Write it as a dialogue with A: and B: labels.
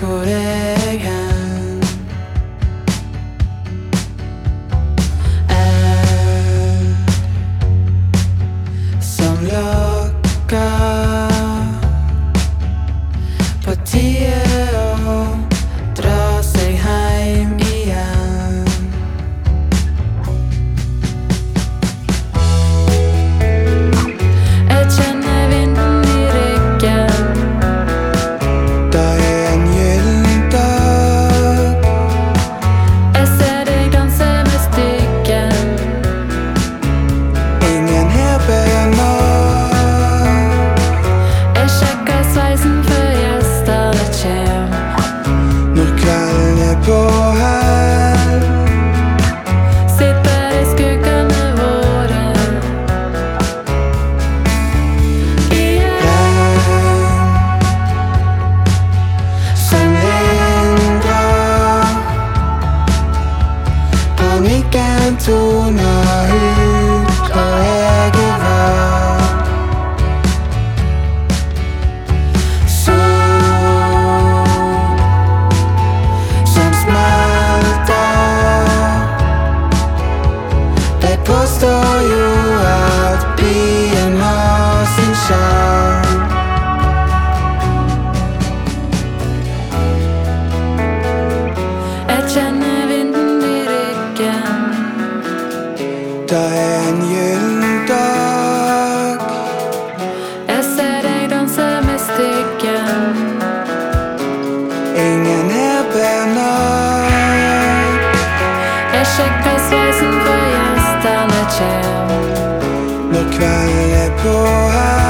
A: hvor er jeg hen? En som lokker på tide å dra seg heim igjen. Jeg kjenner vinden i ryggen.
B: Det er en gyllen dag.
A: Jeg ser deg danse med styggen.
B: Ingen her ber nok.
A: Jeg sjekker sveisen før gjestene kjem.
B: Når kvelden er på her,
A: Sitter i skuggene våre.
B: som lindrer. Panikken toner ut, og jeg er vag. Sol som smelter. De påstår jo at byen har sin sjarm.
A: Jeg kjenner vinden i ryggen.
B: Det er en gyllen dag.
A: Jeg ser deg danse med styggen.
B: Ingen her ber nok.
A: Jeg sjekker sveisen før gjestene kjem.
B: Når kvelden er på her,